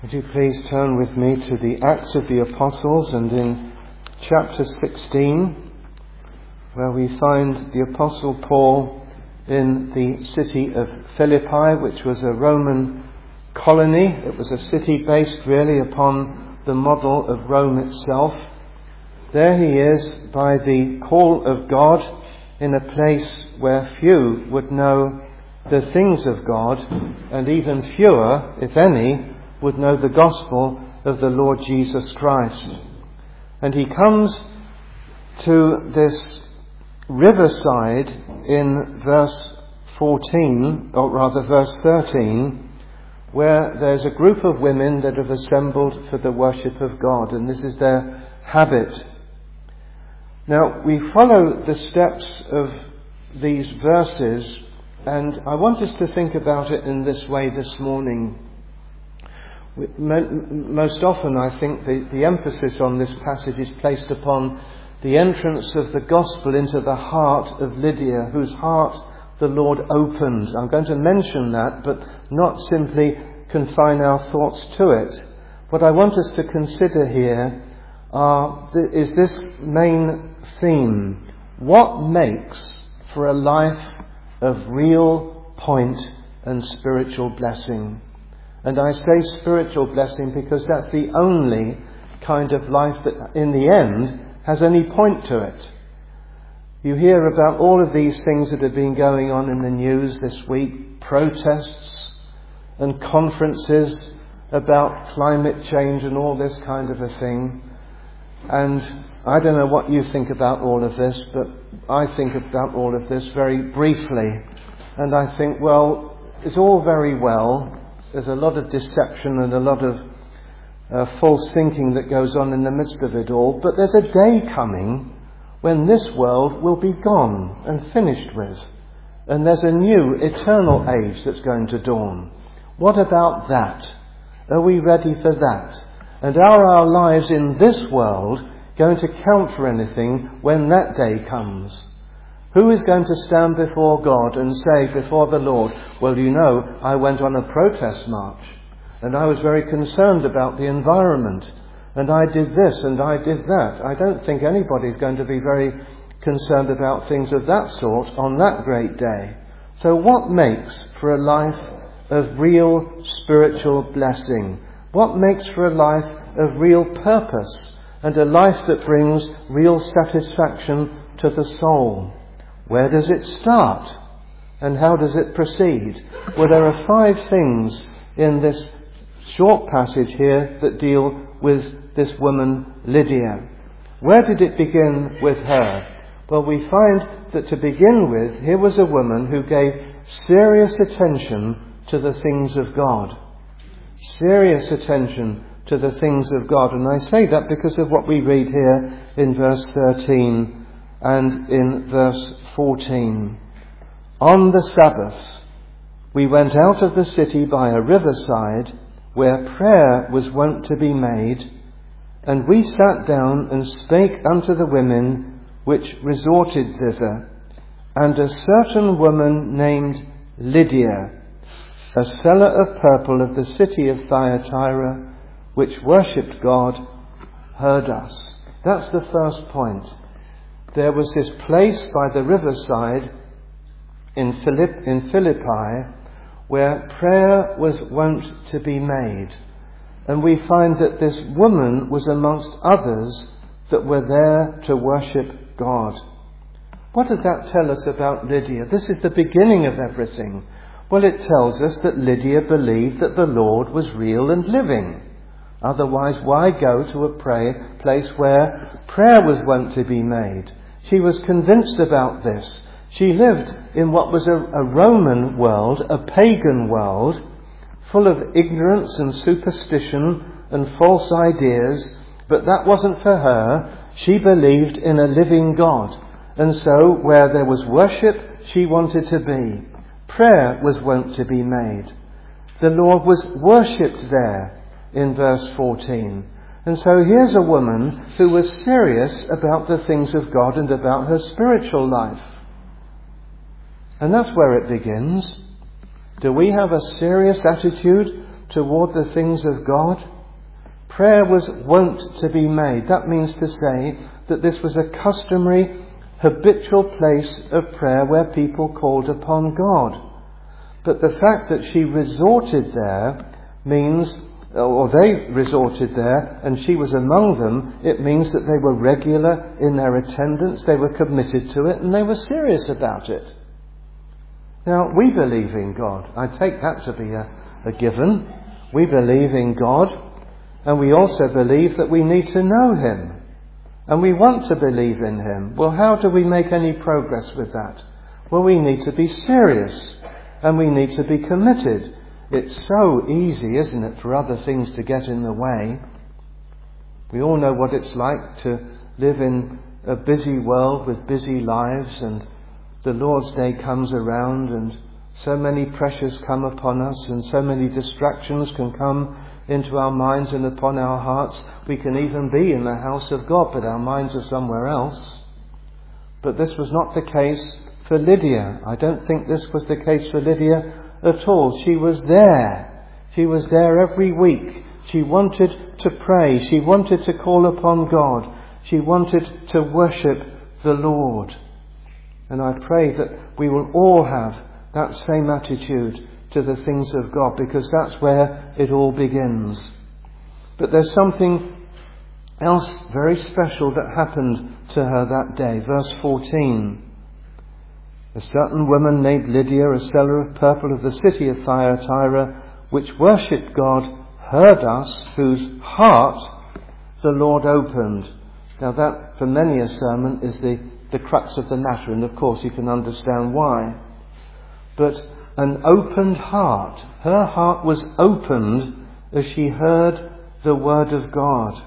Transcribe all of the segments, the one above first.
Would you please turn with me to the Acts of the Apostles, and in chapter 16, where we find the Apostle Paul in the city of Philippi, which was a Roman colony. It was a city based really upon the model of Rome itself. There he is by the call of God in a place where few would know the things of God, and even fewer, if any, would know the gospel of the Lord Jesus Christ. And he comes to this riverside in verse 14, or rather verse 13, where there's a group of women that have assembled for the worship of God, and this is their habit. Now, we follow the steps of these verses, and I want us to think about it in this way this morning. Most often, I think, the emphasis on this passage is placed upon the entrance of the gospel into the heart of Lydia, whose heart the Lord opened. I'm going to mention that, but not simply confine our thoughts to it. What I want us to consider here is this main theme. What makes for a life of real point and spiritual blessing? And I say spiritual blessing because that's the only kind of life that in the end has any point to it. You hear about all of these things that have been going on in the news this week, protests and conferences about climate change and all this kind of a thing. And I don't know what you think about all of this, but I think about all of this very briefly. And I think, well, it's all very well. There's a lot of deception and a lot of false thinking that goes on in the midst of it all. But there's a day coming when this world will be gone and finished with. And there's a new eternal age that's going to dawn. What about that? Are we ready for that? And are our lives in this world going to count for anything when that day comes? Who is going to stand before God and say before the Lord, well, you know, I went on a protest march and I was very concerned about the environment and I did this and I did that. I don't think anybody's going to be very concerned about things of that sort on that great day. So what makes for a life of real spiritual blessing? What makes for a life of real purpose and a life that brings real satisfaction to the soul? Where does it start? And how does it proceed? Well, there are 5 things in this short passage here that deal with this woman, Lydia. Where did it begin with her? Well, we find that to begin with, here was a woman who gave serious attention to the things of God. Serious attention to the things of God. And I say that because of what we read here in verse 13 and in verse 14. On the Sabbath, we went out of the city by a riverside where prayer was wont to be made, and we sat down and spake unto the women which resorted thither. And a certain woman named Lydia, a seller of purple of the city of Thyatira, which worshipped God, heard us. That's the first point. There was this place by the riverside in Philippi where prayer was wont to be made. And we find that this woman was amongst others that were there to worship God. What does that tell us about Lydia? This is the beginning of everything. Well, it tells us that Lydia believed that the Lord was real and living. Otherwise, why go to a place where prayer was wont to be made? She was convinced about this. She lived in what was a Roman world, a pagan world, full of ignorance and superstition and false ideas, but that wasn't for her. She believed in a living God. And so, where there was worship, she wanted to be. Prayer was wont to be made. The Lord was worshipped there in verse 14. And so here's a woman who was serious about the things of God and about her spiritual life. And that's where it begins. Do we have a serious attitude toward the things of God? Prayer was wont to be made. That means to say that this was a customary, habitual place of prayer where people called upon God. But the fact that she resorted there means, or they resorted there, and she was among them, it means that they were regular in their attendance, they were committed to it, and they were serious about it. Now, we believe in God. I take that to be a given. We believe in God, and we also believe that we need to know Him. And we want to believe in Him. Well, how do we make any progress with that? Well, we need to be serious, and we need to be committed. It's so easy, isn't it, for other things to get in the way. We all know what it's like to live in a busy world with busy lives, and the Lord's Day comes around and so many pressures come upon us and so many distractions can come into our minds and upon our hearts. We can even be in the house of God, but our minds are somewhere else. But this was not the case for Lydia. I don't think this was the case for Lydia at all. She was there. She was there every week. She wanted to pray. She wanted to call upon God. She wanted to worship the Lord. And I pray that we will all have that same attitude to the things of God, because that's where it all begins. But there's something else very special that happened to her that day. Verse 14. A certain woman named Lydia, a seller of purple of the city of Thyatira, which worshipped God, heard us, whose heart the Lord opened. Now that, for many a sermon, is the crux of the matter, and of course you can understand why. But an opened heart. Her heart was opened as she heard the word of God.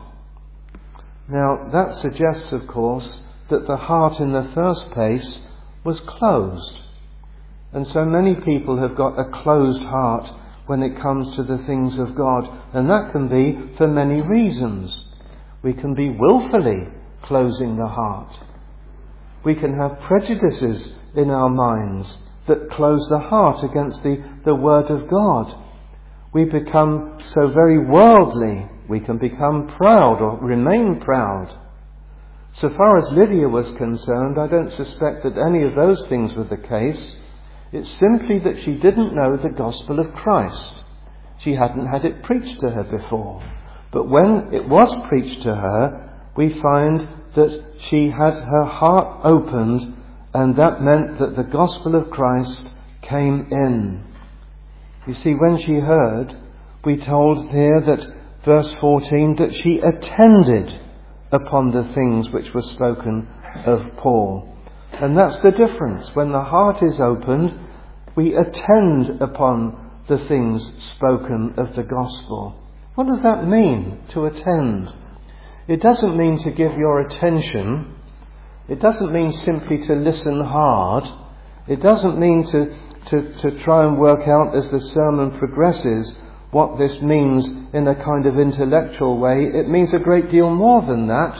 Now that suggests, of course, that the heart in the first place was closed. And so many people have got a closed heart when it comes to the things of God. And that can be for many reasons. We can be willfully closing the heart. We can have prejudices in our minds that close the heart against the Word of God. We become so very worldly. We can become proud or remain proud. So far as Lydia was concerned, I don't suspect that any of those things were the case. It's simply that she didn't know the gospel of Christ. She hadn't had it preached to her before. But when it was preached to her, we find that she had her heart opened, and that meant that the gospel of Christ came in. You see, when she heard, we told here that, verse 14, that she attended upon the things which were spoken of Paul. And that's the difference. When the heart is opened, we attend upon the things spoken of the gospel. What does that mean, to attend? It doesn't mean to give your attention. It doesn't mean simply to listen hard. It doesn't mean to try and work out as the sermon progresses what this means in a kind of intellectual way. It means a great deal more than that.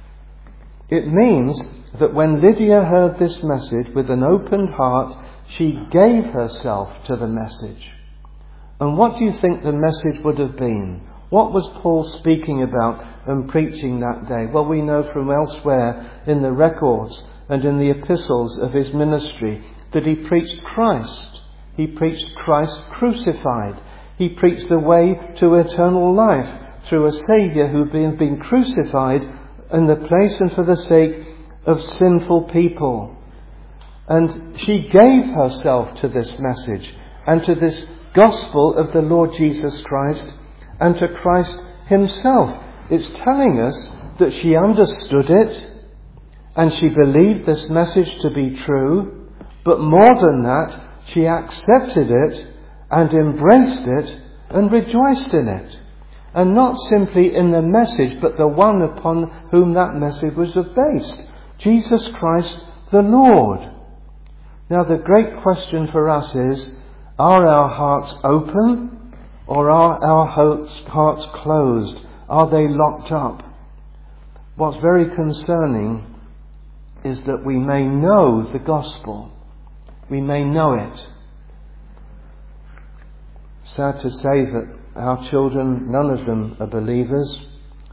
It means that when Lydia heard this message with an opened heart, she gave herself to the message. And what do you think the message would have been? What was Paul speaking about and preaching that day? Well, we know from elsewhere in the records and in the epistles of his ministry that he preached Christ. He preached Christ crucified. He preached the way to eternal life through a Saviour who had been crucified in the place and for the sake of sinful people. And she gave herself to this message and to this gospel of the Lord Jesus Christ and to Christ himself. It's telling us that she understood it and she believed this message to be true, but more than that, she accepted it and embraced it and rejoiced in it. And not simply in the message, but the one upon whom that message was based, Jesus Christ the Lord. Now the great question for us is, are our hearts open or are our hearts closed? Are they locked up? What's very concerning is that we may know the gospel. We may know it. Sad to say that our children, none of them are believers,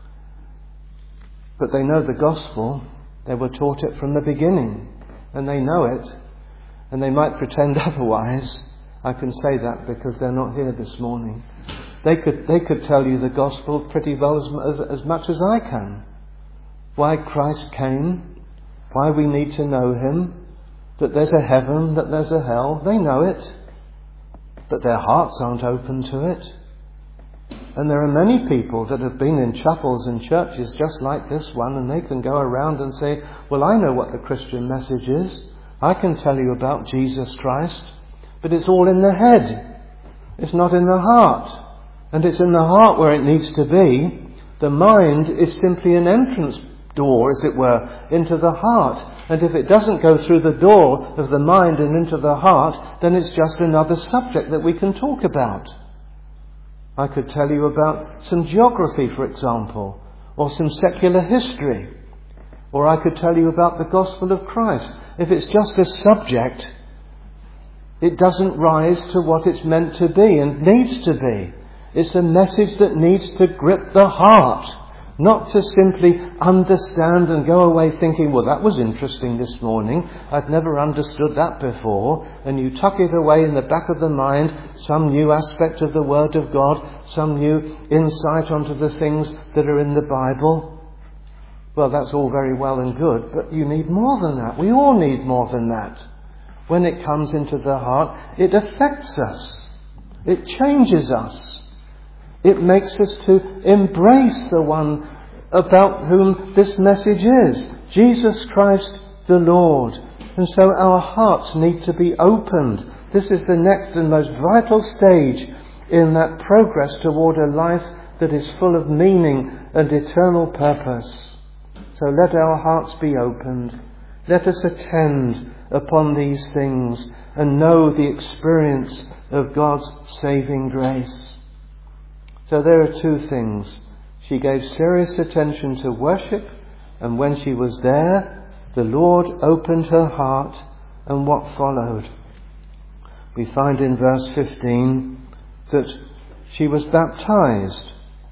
but they know the gospel. They were taught it from the beginning, and they know it, and they might pretend otherwise. I can say that because they're not here this morning. They could tell you the gospel pretty well as much as I can. Why Christ came, why we need to know him, that there's a heaven, that there's a hell. They know it, but their hearts aren't open to it. And there are many people that have been in chapels and churches just like this one, and they can go around and say, well, I know what the Christian message is. I can tell you about Jesus Christ. But it's all in the head. It's not in the heart. And it's in the heart where it needs to be. The mind is simply an entrance door, as it were, into the heart. And if it doesn't go through the door of the mind and into the heart, then it's just another subject that we can talk about. I could tell you about some geography, for example, or some secular history. Or I could tell you about the gospel of Christ. If it's just a subject, it doesn't rise to what it's meant to be and needs to be. It's a message that needs to grip the heart, not to simply understand and go away thinking, well, that was interesting this morning. I'd never understood that before. And you tuck it away in the back of the mind, some new aspect of the Word of God, some new insight onto the things that are in the Bible. Well, that's all very well and good, but you need more than that. We all need more than that. When it comes into the heart, it affects us. It changes us. It makes us to embrace the one about whom this message is, Jesus Christ the Lord. And so our hearts need to be opened. This is the next and most vital stage in that progress toward a life that is full of meaning and eternal purpose. So let our hearts be opened. Let us attend upon these things and know the experience of God's saving grace. So there are two things. She gave serious attention to worship, and when she was there, the Lord opened her heart, and what followed? We find in verse 15 that she was baptized.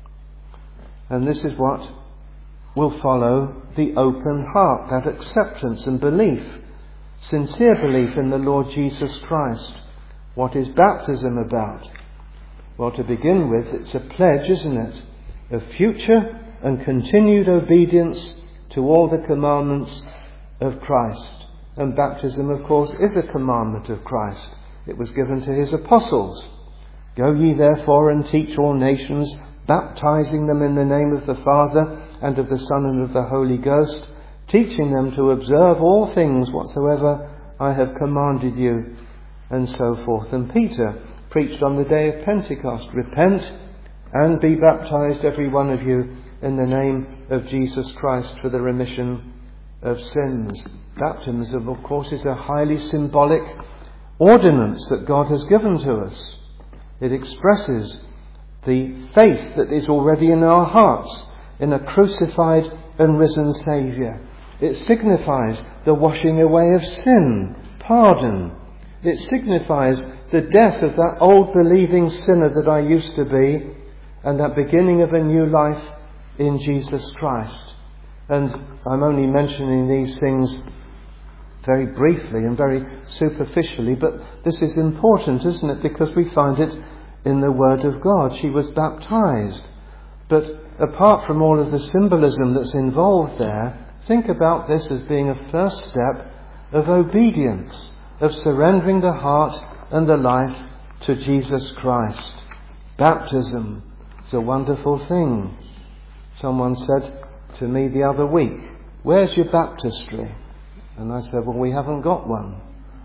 And this is what will follow the open heart, that acceptance and belief, sincere belief in the Lord Jesus Christ. What is baptism about? Well, to begin with, it's a pledge, isn't it, of future and continued obedience to all the commandments of Christ. And baptism, of course, is a commandment of Christ. It was given to his apostles. Go ye therefore and teach all nations, baptizing them in the name of the Father and of the Son and of the Holy Ghost, teaching them to observe all things whatsoever I have commanded you, and so forth. And Peter preached on the day of Pentecost, repent and be baptized every one of you in the name of Jesus Christ for the remission of sins. Baptism, of course, is a highly symbolic ordinance that God has given to us. It expresses the faith that is already in our hearts in a crucified and risen Saviour. It signifies the washing away of sin, pardon. It signifies the death of that old believing sinner that I used to be, and that beginning of a new life in Jesus Christ. And I'm only mentioning these things very briefly and very superficially, but this is important, isn't it? Because we find it in the Word of God. She was baptized. But apart from all of the symbolism that's involved there, think about this as being a first step of obedience, of surrendering the heart and the life to Jesus Christ. Baptism is a wonderful thing. Someone said to me the other week, "Where's your baptistry?" And I said, "Well, we haven't got one.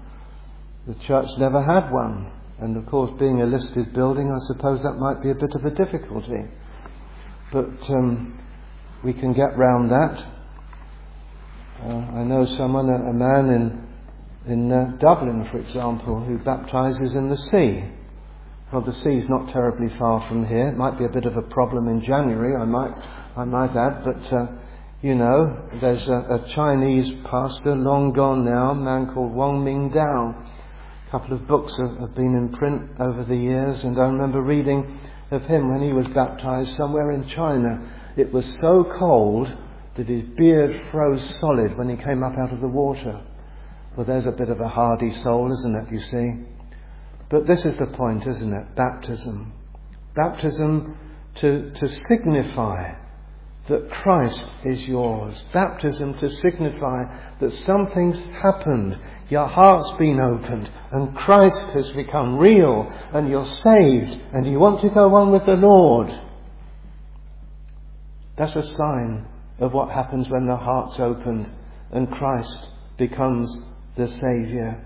The church never had one." And of course, being a listed building, I suppose that might be a bit of a difficulty. But we can get round that. I know someone, a man in Dublin, for example, who baptises in the sea. Well, the sea's not terribly far from here. It might be a bit of a problem in January, I might add, but there's a Chinese pastor, long gone now, a man called Wong Ming Dao. A couple of books have been in print over the years, and I remember reading of him when he was baptized somewhere in China. It was so cold that his beard froze solid when he came up out of the water. Well, there's a bit of a hardy soul, isn't it, you see? But this is the point, isn't it? Baptism. Baptism to signify that Christ is yours. Baptism to signify that something's happened. Your heart's been opened and Christ has become real and you're saved and you want to go on with the Lord. That's a sign of what happens when the heart's opened and Christ becomes the Saviour.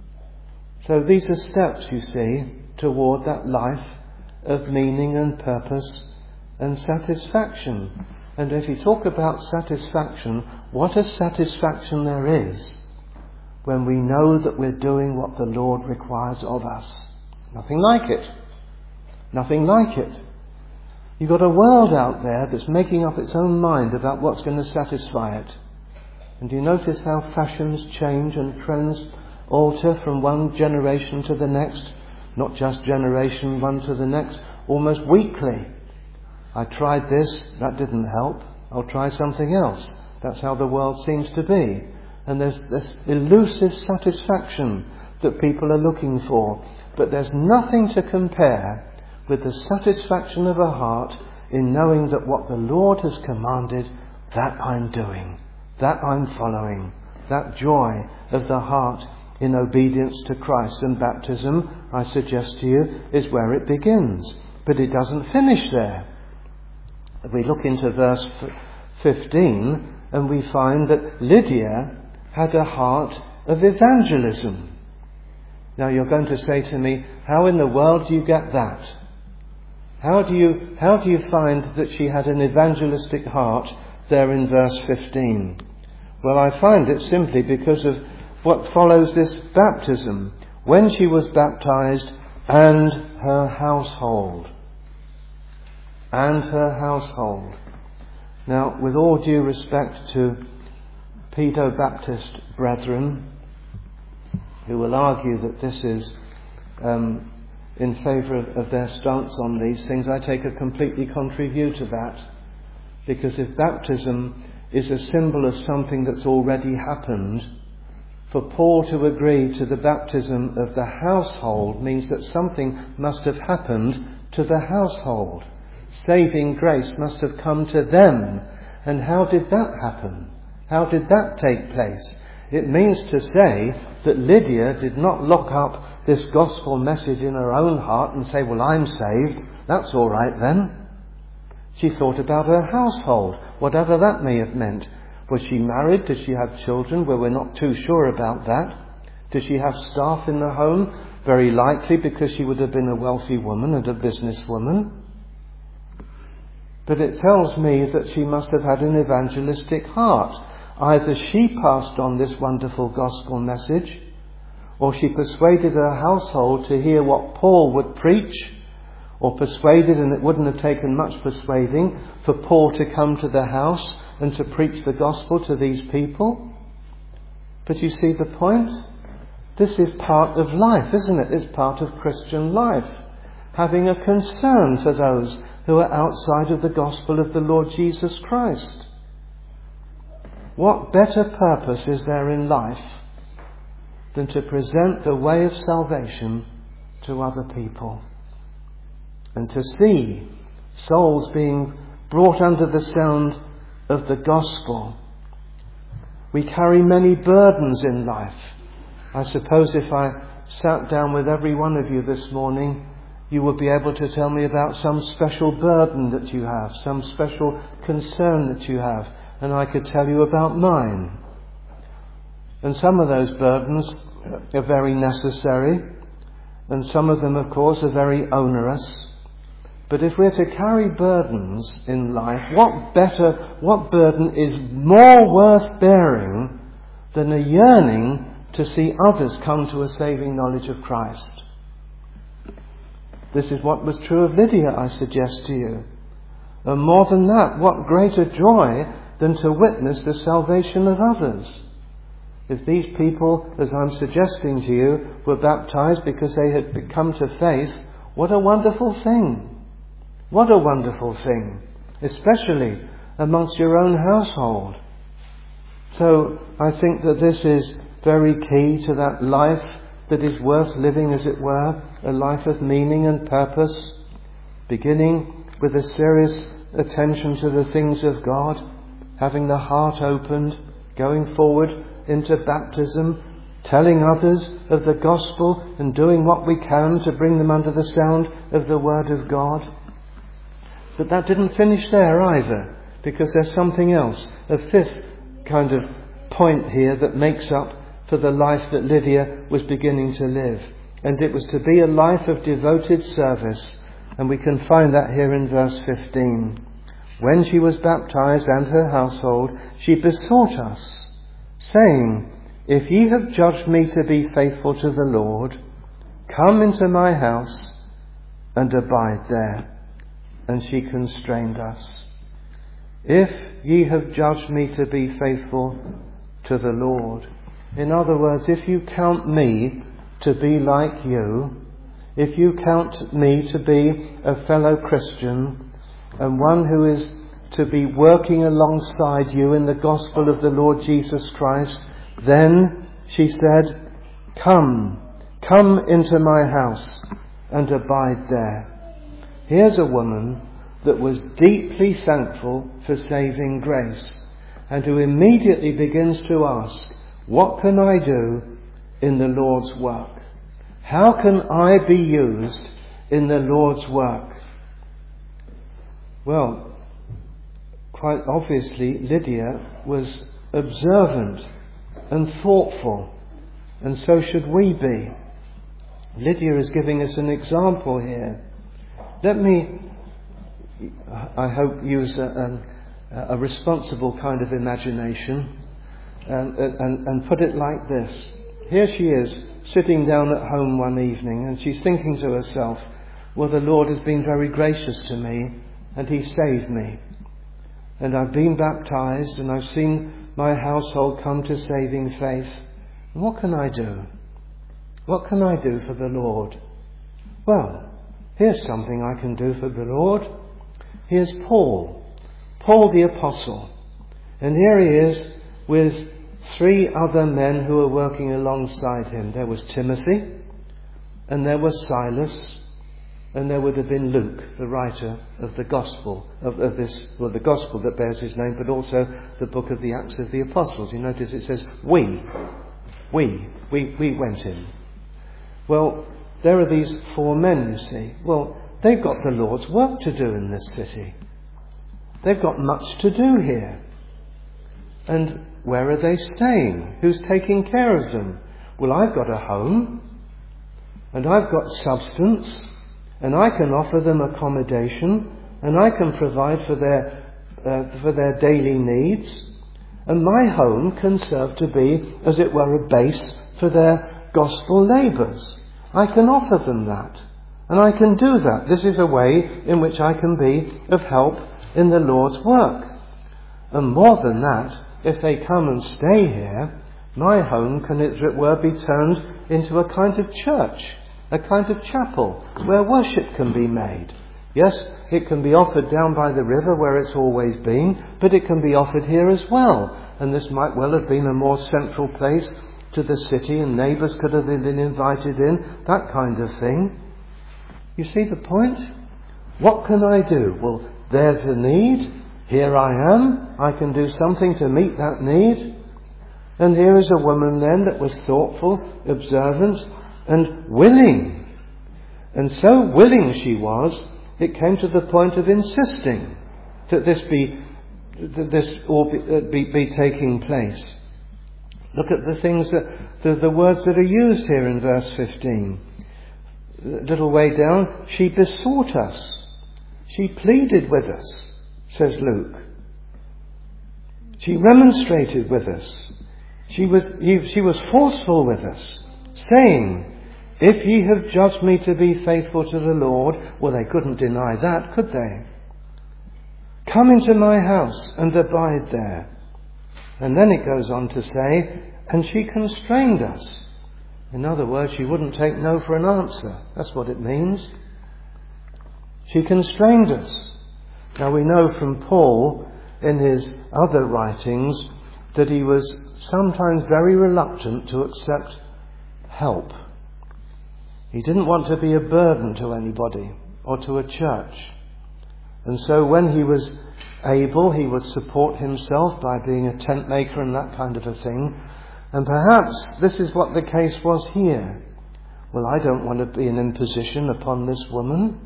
So these are steps, you see, toward that life of meaning and purpose and satisfaction. And if you talk about satisfaction, what a satisfaction there is when we know that we're doing what the Lord requires of us. Nothing like it. Nothing like it. You've got a world out there that's making up its own mind about what's going to satisfy it. And do you notice how fashions change and trends alter from one generation to the next? Not just generation one to the next, almost weekly. I tried this, that didn't help. I'll try something else. That's how the world seems to be. And there's this elusive satisfaction that people are looking for. But there's nothing to compare with the satisfaction of a heart in knowing that what the Lord has commanded, that I'm doing, that I'm following. That joy of the heart in obedience to Christ. And baptism, I suggest to you, is where it begins. But it doesn't finish there. We look into verse 15 and we find that Lydia had a heart of evangelism. Now you're going to say to me, how in the world do you get that? How do you find that she had an evangelistic heart there in verse 15? Well, I find it simply because of what follows this baptism. When she was baptized, and her household. And her household. Now, with all due respect to Pedo-Baptist brethren, who will argue that this is in favour of their stance on these things, I take a completely contrary view to that. Because if baptism is a symbol of something that's already happened, for Paul to agree to the baptism of the household means that something must have happened to the household. Saving grace must have come to them. And how did that happen? How did that take place? It means to say that Lydia did not lock up this gospel message in her own heart and say, well, I'm saved, that's all right then. She thought about her household, whatever that may have meant. Was she married? Did she have children? Well, we're not too sure about that. Did she have staff in the home? Very likely, because she would have been a wealthy woman and a businesswoman. But it tells me that she must have had an evangelistic heart. Either she passed on this wonderful gospel message, or she persuaded her household to hear what Paul would preach, or persuaded, and it wouldn't have taken much persuading, for Paul to come to the house and to preach the gospel to these people. But you see the point? This is part of life, isn't it? It's part of Christian life. Having a concern for those who are outside of the gospel of the Lord Jesus Christ. What better purpose is there in life than to present the way of salvation to other people? And to see souls being brought under the sound of the gospel. We carry many burdens in life. I suppose if I sat down with every one of you this morning, you would be able to tell me about some special burden that you have, some special concern that you have, and I could tell you about mine. And some of those burdens are very necessary, and some of them, of course, are very onerous. But if we're to carry burdens in life, what burden is more worth bearing than a yearning to see others come to a saving knowledge of Christ? This is what was true of Lydia, I suggest to you. And more than that, what greater joy than to witness the salvation of others? If these people, as I'm suggesting to you, were baptized because they had come to faith, what a wonderful thing. What a wonderful thing, especially amongst your own household. So I think that this is very key to that life that is worth living, as it were, a life of meaning and purpose, beginning with a serious attention to the things of God, having the heart opened, going forward into baptism, telling others of the gospel and doing what we can to bring them under the sound of the word of God. But that didn't finish there either, because there's something else, a fifth kind of point here that makes up for the life that Lydia was beginning to live. And it was to be a life of devoted service. And we can find that here in verse 15. When she was baptized and her household, she besought us, saying, If ye have judged me to be faithful to the Lord, come into my house and abide there. And she constrained us. If ye have judged me to be faithful to the Lord. In other words, if you count me to be like you, if you count me to be a fellow Christian and one who is to be working alongside you in the gospel of the Lord Jesus Christ, then, she said, come into my house and abide there. Here's a woman that was deeply thankful for saving grace and who immediately begins to ask, what can I do in the Lord's work? How can I be used in the Lord's work? Well, quite obviously, Lydia was observant and thoughtful, and so should we be. Lydia is giving us an example here. Let me, I hope, use a responsible kind of imagination and put it like this. Here she is, sitting down at home one evening, and she's thinking to herself, well, the Lord has been very gracious to me, and He saved me. And I've been baptized, and I've seen my household come to saving faith. And what can I do? What can I do for the Lord? Well, here's something I can do for the Lord. Here's Paul the Apostle. And here he is with 3 other men who are working alongside him. There was Timothy, and there was Silas, and there would have been Luke, the writer of the gospel, the gospel that bears his name, but also the book of the Acts of the Apostles. You notice it says, we went in. Well, there are these 4 men, you see. Well, they've got the Lord's work to do in this city. They've got much to do here. And where are they staying? Who's taking care of them? Well, I've got a home, and I've got substance, and I can offer them accommodation, and I can provide for their daily needs, and my home can serve to be, as it were, a base for their gospel labours. I can offer them that, and I can do that. This is a way in which I can be of help in the Lord's work. And more than that, if they come and stay here, my home can, as it were, be turned into a kind of church, a kind of chapel where worship can be made. Yes, it can be offered down by the river where it's always been, but it can be offered here as well. And this might well have been a more central place to the city, and neighbours could have been invited in, that kind of thing. You see the point? What can I do? Well, there's a need. Here I am. I can do something to meet that need. And here is a woman then that was thoughtful, observant, and willing. And so willing she was, it came to the point of insisting that this all be taking place. Look at the things the words that are used here in verse 15. A little way down, she besought us. She pleaded with us, says Luke. She remonstrated with us. She was forceful with us, saying, if ye have judged me to be faithful to the Lord, well, they couldn't deny that, could they? Come into my house and abide there. And then it goes on to say, and she constrained us. In other words, she wouldn't take no for an answer. That's what it means. She constrained us. Now we know from Paul in his other writings that he was sometimes very reluctant to accept help. He didn't want to be a burden to anybody or to a church. And so when he was able, he would support himself by being a tent maker and that kind of a thing. And perhaps this is what the case was here. Well, I don't want to be an imposition upon this woman.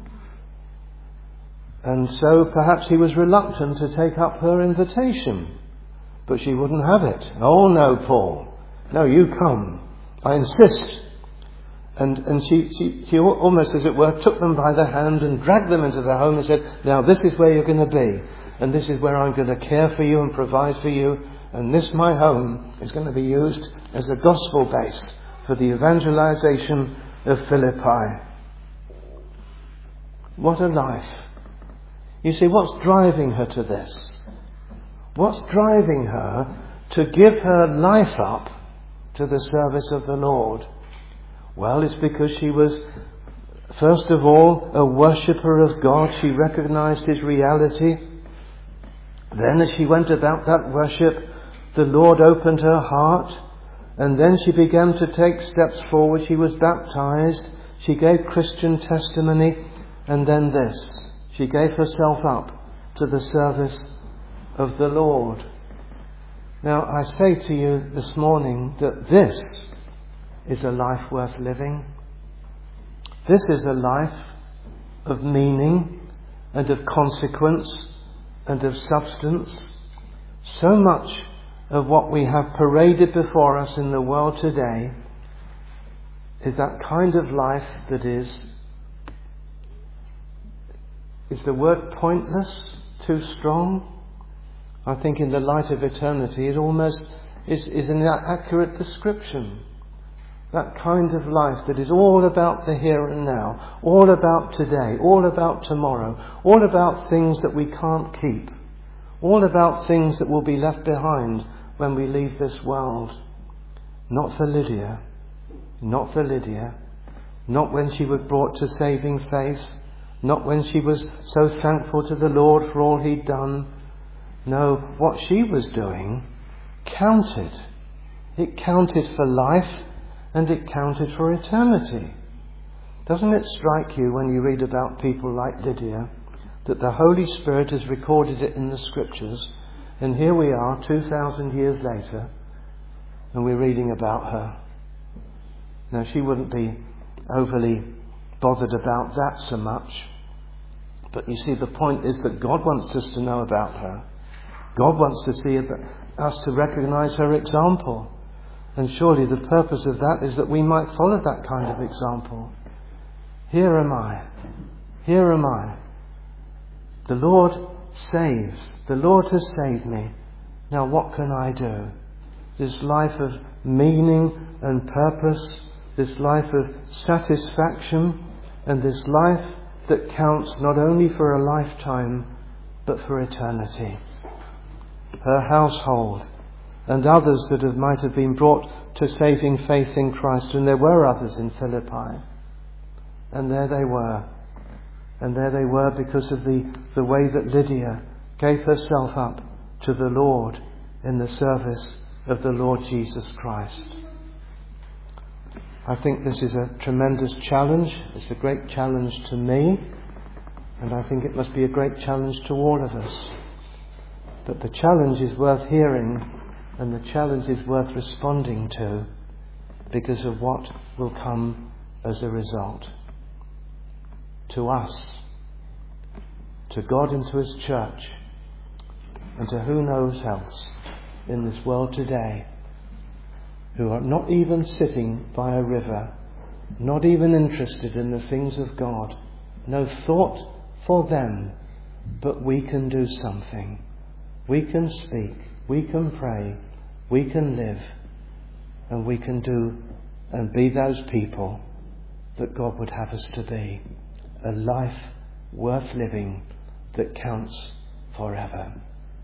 And so perhaps he was reluctant to take up her invitation. But she wouldn't have it. Oh no, Paul. No, you come. I insist. And she almost, as it were, took them by the hand and dragged them into the home and said, now this is where you're going to be. And this is where I'm going to care for you and provide for you. And this, my home, is going to be used as a gospel base for the evangelization of Philippi. What a life. You see, what's driving her to this? What's driving her to give her life up to the service of the Lord? Well, it's because she was, first of all, a worshipper of God. She recognized His reality. Then as she went about that worship, the Lord opened her heart. And then she began to take steps forward. She was baptized. She gave Christian testimony. And then this. She gave herself up to the service of the Lord. Now, I say to you this morning that this is a life worth living. This is a life of meaning and of consequence and of substance. So much of what we have paraded before us in the world today is that kind of life that is the word pointless too strong? I think in the light of eternity it almost is an accurate description. That kind of life that is all about the here and now, all about today, all about tomorrow, all about things that we can't keep, all about things that will be left behind when we leave this world. Not for Lydia. Not for Lydia. Not when she was brought to saving faith. Not when she was so thankful to the Lord for all He'd done. No, what she was doing counted. It counted for life and it counted for eternity. Doesn't it strike you when you read about people like Lydia that the Holy Spirit has recorded it in the Scriptures, and here we are 2,000 years later and we're reading about her? Now, she wouldn't be overly bothered about that so much. But you see, the point is that God wants us to know about her. God wants to see us to recognize her example. And surely the purpose of that is that we might follow that kind of example. Here am I. Here am I. The Lord saves. The Lord has saved me. Now what can I do? This life of meaning and purpose, this life of satisfaction, and this life that counts not only for a lifetime but for eternity. Her household and others that might have been brought to saving faith in Christ, and there were others in Philippi, and there they were. And there they were because of the way that Lydia gave herself up to the Lord in the service of the Lord Jesus Christ. I think this is a tremendous challenge. It's a great challenge to me, and I think it must be a great challenge to all of us. But the challenge is worth hearing, and the challenge is worth responding to because of what will come as a result. To us, to God and to His church, and to who knows else in this world today, who are not even sitting by a river, not even interested in the things of God, no thought for them, but we can do something. We can speak, we can pray, we can live, and we can do and be those people that God would have us to be. A life worth living that counts forever.